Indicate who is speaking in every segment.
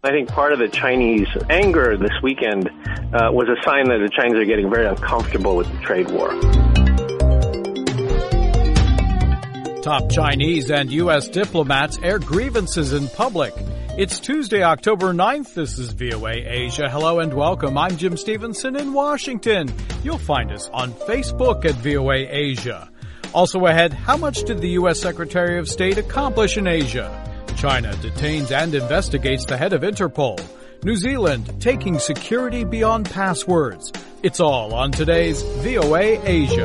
Speaker 1: I think part of the Chinese anger this weekend was a sign that the Chinese are getting very uncomfortable with the trade war.
Speaker 2: Top Chinese and U.S. diplomats air grievances in public. It's Tuesday, October 9th. This is VOA Asia. Hello and welcome. I'm Jim Stevenson in Washington. You'll find us on Facebook at VOA Asia. Also ahead, how much did the U.S. Secretary of State accomplish in Asia? China detains and investigates the head of Interpol. New Zealand taking security beyond passwords. It's all on today's VOA Asia.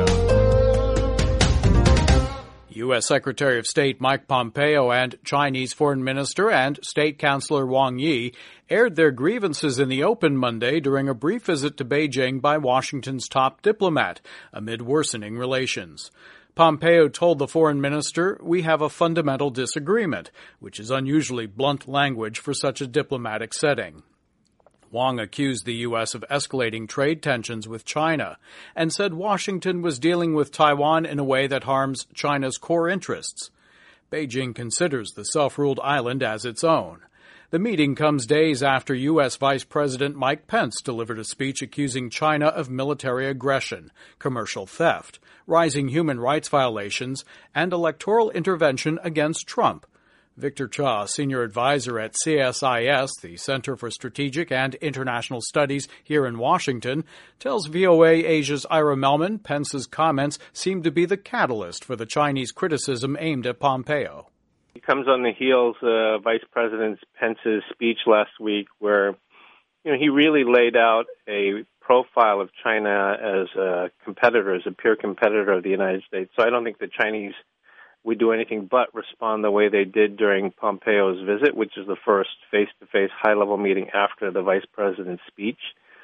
Speaker 2: U.S. Secretary of State Mike Pompeo and Chinese Foreign Minister and State Councilor Wang Yi aired their grievances in the open Monday during a brief visit to Beijing by Washington's top diplomat amid worsening relations. Pompeo told the foreign minister, "We have a fundamental disagreement," which is unusually blunt language for such a diplomatic setting. Wang accused the U.S. of escalating trade tensions with China and said Washington was dealing with Taiwan in a way that harms China's core interests. Beijing considers the self-ruled island as its own. The meeting comes days after U.S. Vice President Mike Pence delivered a speech accusing China of military aggression, commercial theft, rising human rights violations, and electoral intervention against Trump. Victor Cha, senior advisor at CSIS, the Center for Strategic and International Studies here in Washington, tells VOA Asia's Ira Melman Pence's comments seem to be the catalyst for the Chinese criticism aimed at Pompeo.
Speaker 1: It comes on the heels of Vice President Pence's speech last week where he really laid out a profile of China as a competitor, as a peer competitor of the United States. So I don't think the Chinese would do anything but respond the way they did during Pompeo's visit, which is the first face-to-face high-level meeting after the Vice President's speech.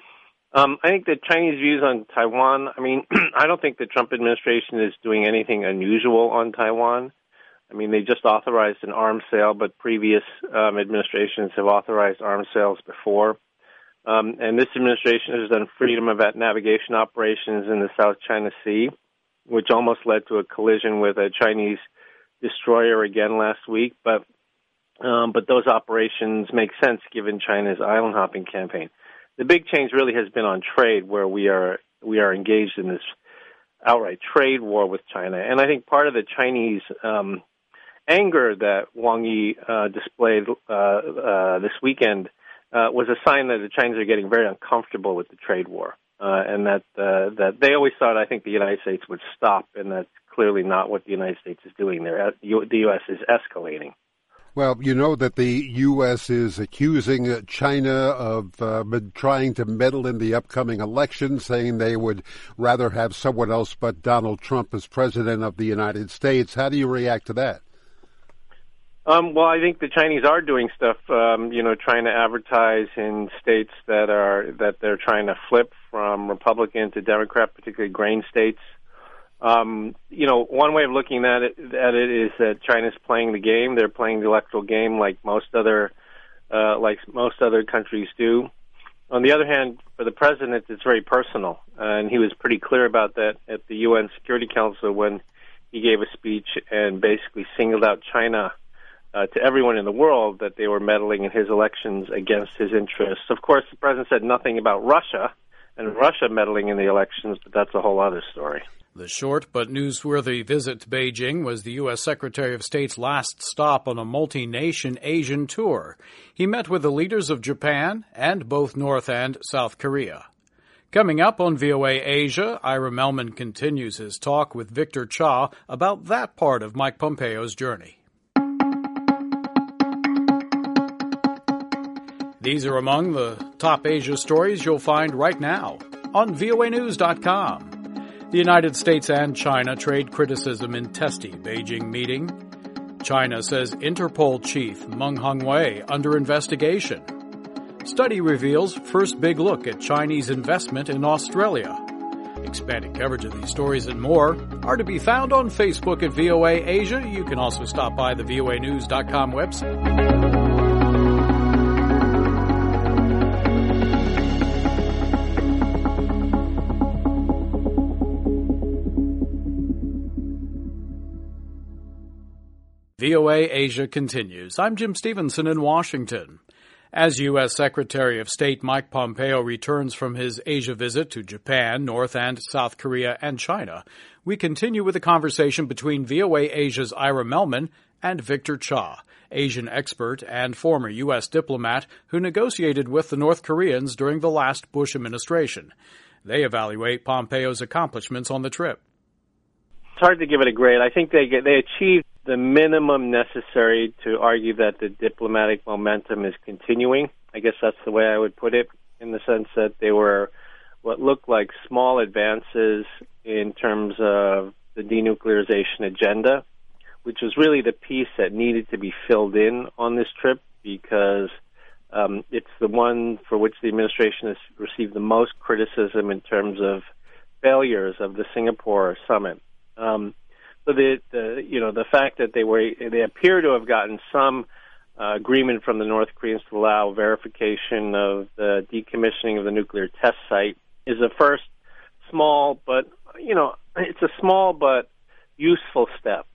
Speaker 1: I think the Chinese views on Taiwan, I don't think the Trump administration is doing anything unusual on Taiwan. They just authorized an arms sale, but previous administrations have authorized arms sales before. And this administration has done freedom of navigation operations in the South China Sea, which almost led to a collision with a Chinese destroyer again last week. But those operations make sense given China's island hopping campaign. The big change really has been on trade, where we are engaged in this outright trade war with China. And I think part of the Chinese anger that Wang Yi displayed this weekend was a sign that the Chinese are getting very uncomfortable with the trade war, and that they always thought, I think, the United States would stop, and that's clearly not what the United States is doing there. The U.S. is escalating.
Speaker 3: Well, you know that the U.S. is accusing China of trying to meddle in the upcoming election, saying they would rather have someone else but Donald Trump as president of the United States. How do you react to that?
Speaker 1: Well, I think the Chinese are doing stuff, trying to advertise in states that they're trying to flip from Republican to Democrat, particularly grain states. One way of looking at it is that China's playing the game. They're playing the electoral game like most other countries do. On the other hand, for the president, it's very personal, and he was pretty clear about that at the UN Security Council when he gave a speech and basically singled out China to everyone in the world that they were meddling in his elections against his interests. Of course, the president said nothing about Russia and Russia meddling in the elections, but that's a whole other story.
Speaker 2: The short but newsworthy visit to Beijing was the U.S. Secretary of State's last stop on a multi-nation Asian tour. He met with the leaders of Japan and both North and South Korea. Coming up on VOA Asia, Ira Melman continues his talk with Victor Cha about that part of Mike Pompeo's journey. These are among the top Asia stories you'll find right now on voanews.com. The United States and China trade criticism in testy Beijing meeting. China says Interpol chief Meng Hongwei under investigation. Study reveals first big look at Chinese investment in Australia. Expanded coverage of these stories and more are to be found on Facebook at VOA Asia. You can also stop by the voanews.com website. VOA Asia continues. I'm Jim Stevenson in Washington. As U.S. Secretary of State Mike Pompeo returns from his Asia visit to Japan, North and South Korea, and China, we continue with a conversation between VOA Asia's Ira Melman and Victor Cha, Asian expert and former U.S. diplomat who negotiated with the North Koreans during the last Bush administration. They evaluate Pompeo's accomplishments on the trip.
Speaker 1: It's hard to give it a grade. I think they achieved the minimum necessary to argue that the diplomatic momentum is continuing. I guess that's the way I would put it, in the sense that they were what looked like small advances in terms of the denuclearization agenda, which was really the piece that needed to be filled in on this trip, because it's the one for which the administration has received the most criticism in terms of failures of the Singapore summit. So the fact that they appear to have gotten some agreement from the North Koreans to allow verification of the decommissioning of the nuclear test site is a first small, but it's a small but useful step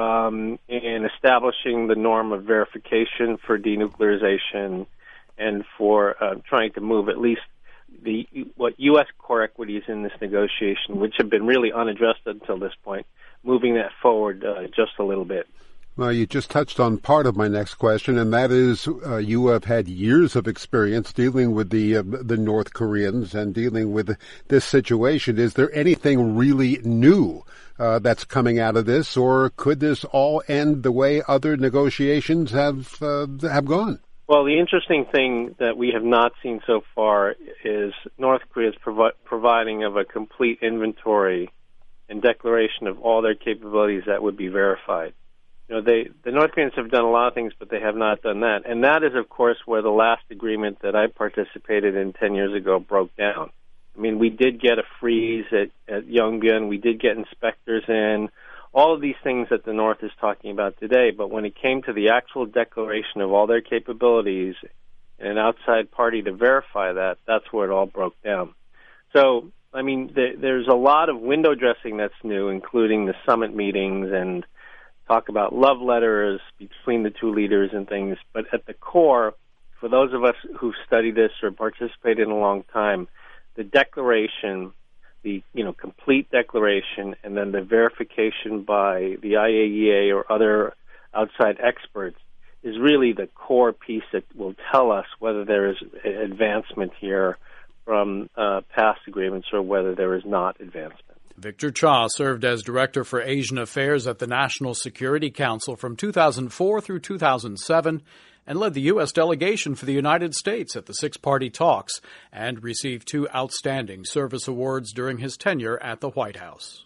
Speaker 1: in establishing the norm of verification for denuclearization and for trying to move at least what U.S. core equities in this negotiation, which have been really unaddressed until this point, moving that forward just a little bit.
Speaker 3: Well, you just touched on part of my next question, and that is you have had years of experience dealing with the North Koreans and dealing with this situation. Is there anything really new that's coming out of this, or could this all end the way other negotiations have gone?
Speaker 1: Well, the interesting thing that we have not seen so far is North Korea's providing of a complete inventory and declaration of all their capabilities that would be verified. The North Koreans have done a lot of things, but they have not done that. And that is, of course, where the last agreement that I participated in 10 years ago broke down. I mean, we did get a freeze at Yongbyon. We did get inspectors in. All of these things that the North is talking about today. But when it came to the actual declaration of all their capabilities and an outside party to verify that, that's where it all broke down. So, I mean, there's a lot of window dressing that's new, including the summit meetings and talk about love letters between the two leaders and things. But at the core, for those of us who've studied this or participated in a long time, the declaration, the complete declaration, and then the verification by the IAEA or other outside experts is really the core piece that will tell us whether there is advancement here from past agreements or whether there is not advancement.
Speaker 2: Victor Cha served as Director for Asian Affairs at the National Security Council from 2004 through 2007 and led the U.S. delegation for the United States at the six-party talks and received 2 outstanding service awards during his tenure at the White House.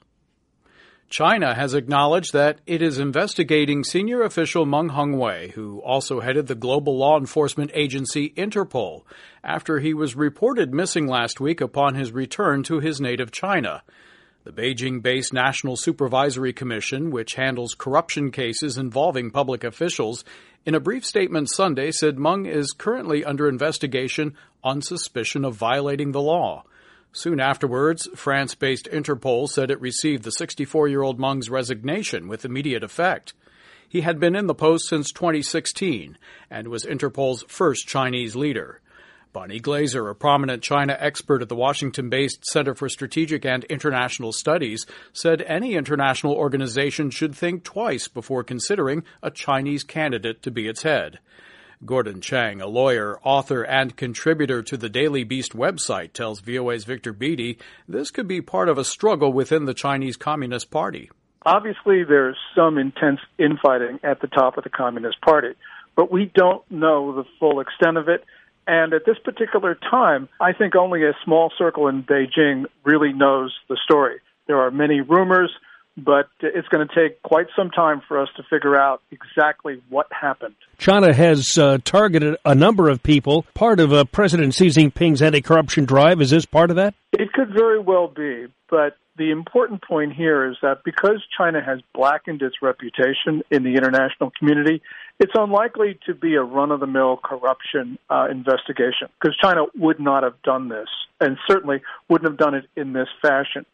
Speaker 2: China has acknowledged that it is investigating senior official Meng Hongwei, who also headed the global law enforcement agency Interpol, after he was reported missing last week upon his return to his native China. The Beijing-based National Supervisory Commission, which handles corruption cases involving public officials, in a brief statement Sunday said Meng is currently under investigation on suspicion of violating the law. Soon afterwards, France-based Interpol said it received the 64-year-old Meng's resignation with immediate effect. He had been in the post since 2016 and was Interpol's first Chinese leader. Bonnie Glaser, a prominent China expert at the Washington-based Center for Strategic and International Studies, said any international organization should think twice before considering a Chinese candidate to be its head. Gordon Chang, a lawyer, author, and contributor to the Daily Beast website, tells VOA's Victor Beattie this could be part of a struggle within the Chinese Communist Party.
Speaker 4: Obviously, there's some intense infighting at the top of the Communist Party, but we don't know the full extent of it. And at this particular time, I think only a small circle in Beijing really knows the story. There are many rumors, but it's going to take quite some time for us to figure out exactly what happened.
Speaker 5: China has targeted a number of people. Part of President Xi Jinping's anti-corruption drive, is this part of that?
Speaker 4: It could very well be, but the important point here is that because China has blackened its reputation in the international community, it's unlikely to be a run-of-the-mill corruption investigation, because China would not have done this, and certainly wouldn't have done it in this fashion.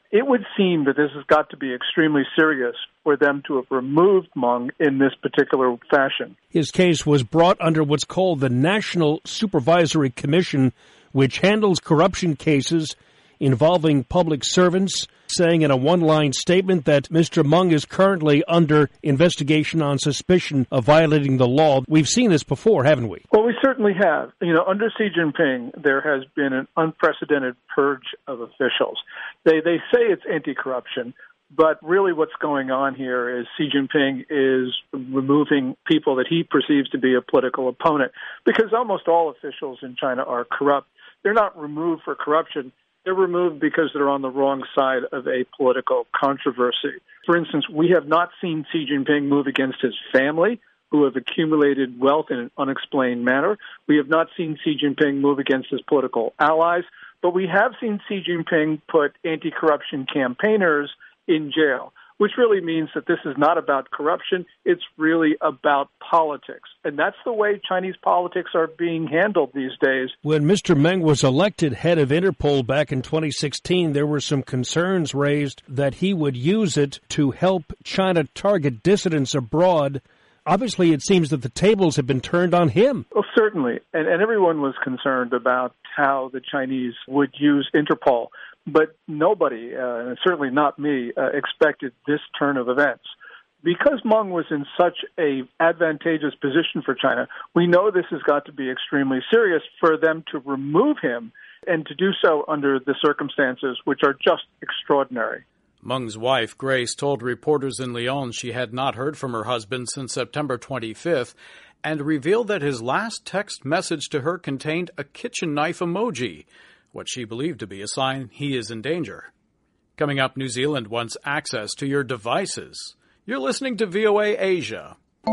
Speaker 4: It would seem that this has got to be extremely serious for them to have removed Meng in this particular fashion.
Speaker 5: His case was brought under what's called the National Supervisory Commission, which handles corruption cases involving public servants, saying in a one-line statement that Mr. Meng is currently under investigation on suspicion of violating the law. We've seen this before, haven't we?
Speaker 4: Well, we certainly have. Under Xi Jinping, there has been an unprecedented purge of officials. They say it's anti-corruption, but really what's going on here is Xi Jinping is removing people that he perceives to be a political opponent, because almost all officials in China are corrupt. They're not removed for corruption. They're removed because they're on the wrong side of a political controversy. For instance, we have not seen Xi Jinping move against his family, who have accumulated wealth in an unexplained manner. We have not seen Xi Jinping move against his political allies, but we have seen Xi Jinping put anti-corruption campaigners in jail, which really means that this is not about corruption. It's really about politics. And that's the way Chinese politics are being handled these days.
Speaker 5: When Mr. Meng was elected head of Interpol back in 2016, there were some concerns raised that he would use it to help China target dissidents abroad. Obviously, it seems that the tables have been turned on him.
Speaker 4: Well, certainly. And everyone was concerned about how the Chinese would use Interpol. But nobody, and certainly not me, expected this turn of events. Because Meng was in such an advantageous position for China, we know this has got to be extremely serious for them to remove him, and to do so under the circumstances which are just extraordinary.
Speaker 2: Meng's wife, Grace, told reporters in Lyon she had not heard from her husband since September 25th, and revealed that his last text message to her contained a kitchen knife emoji, what she believed to be a sign he is in danger. Coming up, New Zealand wants access to your devices. You're listening to VOA Asia.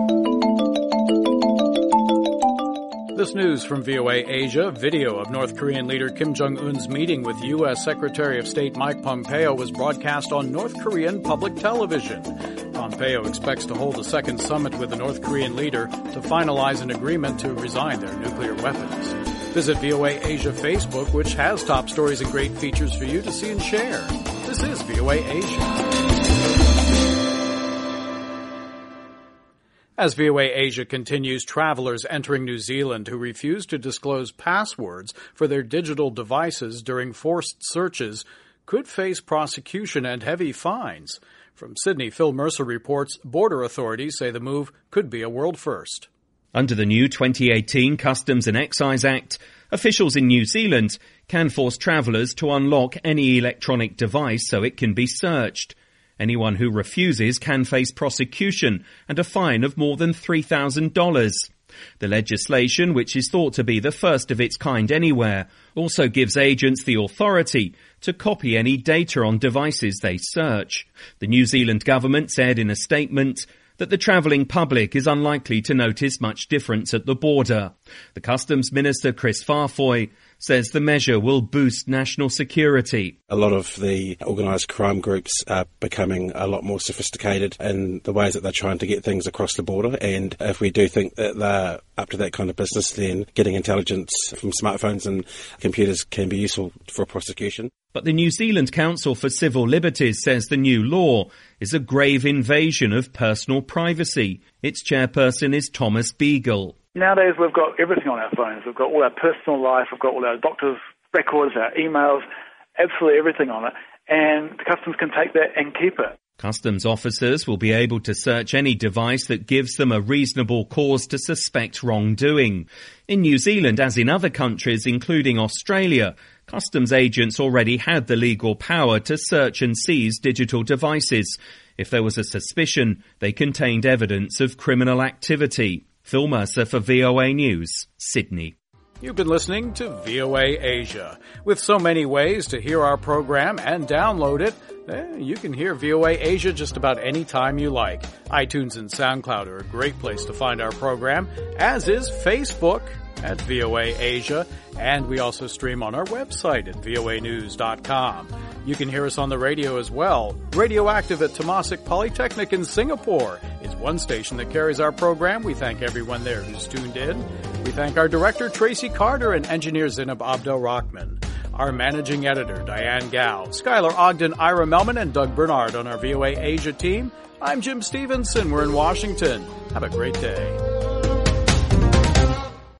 Speaker 2: This news from VOA Asia, video of North Korean leader Kim Jong-un's meeting with U.S. Secretary of State Mike Pompeo was broadcast on North Korean public television. Pompeo expects to hold a second summit with the North Korean leader to finalize an agreement to resign their nuclear weapons. Visit VOA Asia Facebook, which has top stories and great features for you to see and share. This is VOA Asia. As VOA Asia continues, travelers entering New Zealand who refuse to disclose passwords for their digital devices during forced searches could face prosecution and heavy fines. From Sydney, Phil Mercer reports border authorities say the move could be a world first.
Speaker 6: Under the new 2018 Customs and Excise Act, officials in New Zealand can force travellers to unlock any electronic device so it can be searched. Anyone who refuses can face prosecution and a fine of more than $3,000. The legislation, which is thought to be the first of its kind anywhere, also gives agents the authority to copy any data on devices they search. The New Zealand government said in a statement that the travelling public is unlikely to notice much difference at the border. The Customs Minister Chris Farfoy says the measure will boost national security.
Speaker 7: A lot of the organised crime groups are becoming a lot more sophisticated in the ways that they're trying to get things across the border, and if we do think that they're up to that kind of business, then getting intelligence from smartphones and computers can be useful for prosecution.
Speaker 6: But the New Zealand Council for Civil Liberties says the new law is a grave invasion of personal privacy. Its chairperson is Thomas Beagle.
Speaker 8: Nowadays we've got everything on our phones. We've got all our personal life, we've got all our doctor's records, our emails, absolutely everything on it. And the Customs can take that and keep it.
Speaker 6: Customs officers will be able to search any device that gives them a reasonable cause to suspect wrongdoing. In New Zealand, as in other countries, including Australia, customs agents already had the legal power to search and seize digital devices. If there was a suspicion, they contained evidence of criminal activity. Phil Mercer for VOA News, Sydney.
Speaker 2: You've been listening to VOA Asia. With so many ways to hear our program and download it, you can hear VOA Asia just about any time you like. iTunes and SoundCloud are a great place to find our program, as is Facebook at VOA Asia, and we also stream on our website at voanews.com. You can hear us on the radio as well. Radioactive at Temasek Polytechnic in Singapore is one station that carries our program. We thank everyone there who's tuned in. We thank our director, Tracy Carter, and engineer Zinab Abdel-Rahman. Our managing editor, Diane Gao. Skylar Ogden, Ira Melman, and Doug Bernard on our VOA Asia team. I'm Jim Stevenson. We're in Washington. Have a great day.